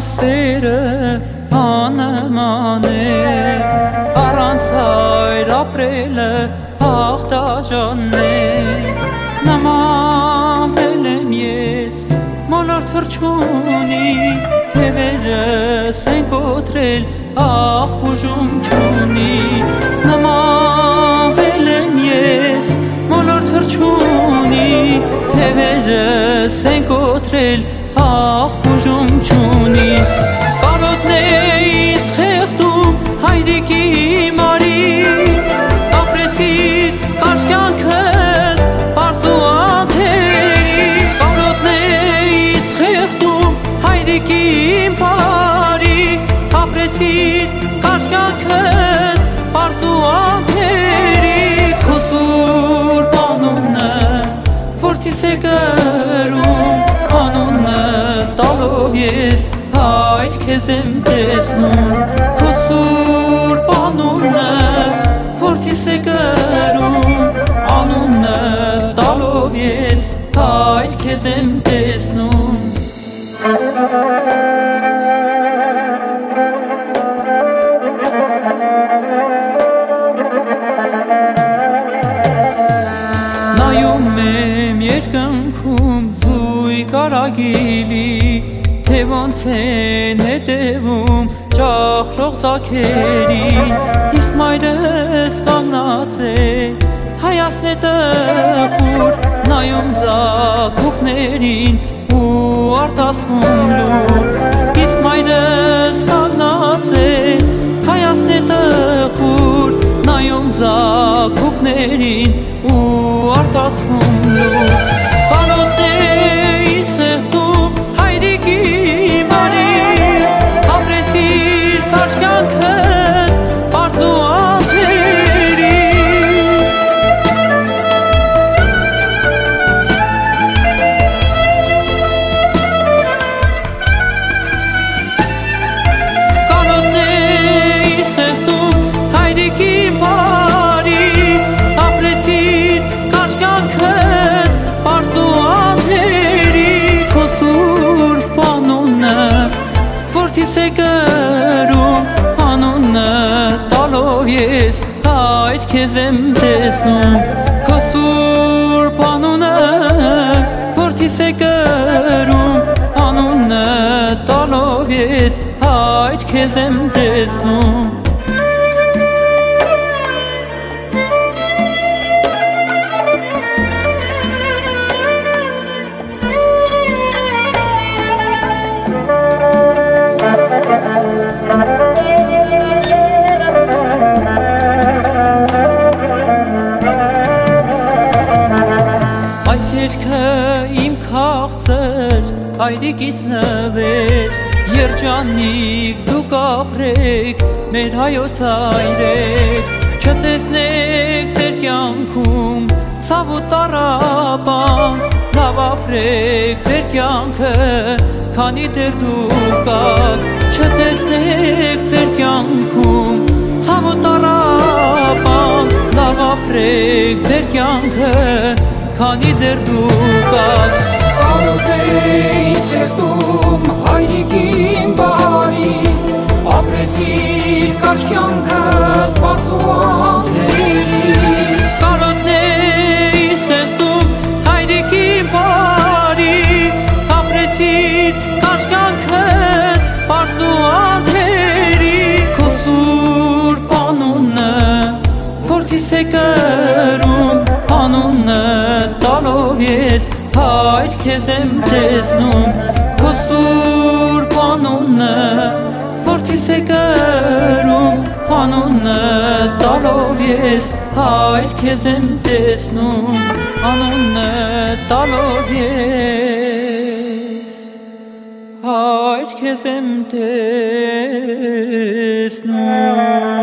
սերը անման է, առանց հայր ապրելը հաղթաժանն է։ Նմանվել եմ ես մոլոր թռչունի, թևերս են կոտրել աղ բուժում չունի։ Նմանվել եմ ես մոլոր թռչունի, թևերս են կոտրել աղ բուժում չունի։ Կարոտն է ինձ խեղդում հայրիկի մարի, ապրեցիր կարճ կյանքդ պարզ ու անթերի։ Կարոտն է ինձ խեղդում հայրիկի բարի, ապրեցիր կարճ կյանքդ պարզ ու անթերի։ Քո սուրբ անունը որդիս է կրում, անունը տալով ես հայր քեզ եմ տեսնում։ Քո սուրբ անունը որդիս է կրում, անունը տալով ես հայր քեզ եմ տեսնում։ Նայում եմ երկնքում զույգ արագիլի, թե ոնց են հետևում ճախրող ձագերին։ Իսկ մայրս կանգնած է հայացն է տխուր, նայում ձագուկներին ու արտասվում լուր։ Իսկ մայրս կանգնած է հայացն է տխուր, նայում ձագուկներին ու արտասվում լուր։ Կարոտն է ինձ խեղդում հայրիկի մարի, ապրեցիր կարճ կյանքդ պարզ ու անթերի։ Կարոտն է ինձ խեղդում հայրիկի մարի, ապրեցիր կարճ կյանքդ պարզ ու անթերի։ Քո սուրբ անունը որդիս է կրում, անունը տալով ես հայր քեզ եմ տեսնում։ Քո սուրբ անունը որդիս է կրում, անունը տալով ես հայր քեզ եմ տեսնում։ Այս երգը իմ քաղցր հայրիկից նվեր, երջանիկ դուք ապրեք մեր հայոց հայրեր։ Չտեսնեք ձեր կյանքում ցավ ու տառապանք, լավ ապրեք ձեր կյանքը քանի դեռ դուք կաք։ Չտեսնեք ձեր կյանքում ցավ ու տառապանք, լավ ապրեք ձեր կյանքը քանի դեռ դուք կաք։ Կարոտն է ինձ խեղդում հայրիկի բարի, ապրեցիր կարճ կյանքդ պարզ ու անթերի։ Կարոտն է ինձ խեղդում հայրիկի բարի, ապրեցիր կարճ կյանքդ պարզ ու անթերի։ Քո սուրբ անունը որդիս է կրում, անունը տալով ես հայր քեզ եմ տեսնում։ Քո սուրբ անունը որդիս է կրում, անունը տալով ես հայր քեզ եմ տեսնում, անունը տալով ես հայր քեզ եմ տեսնում։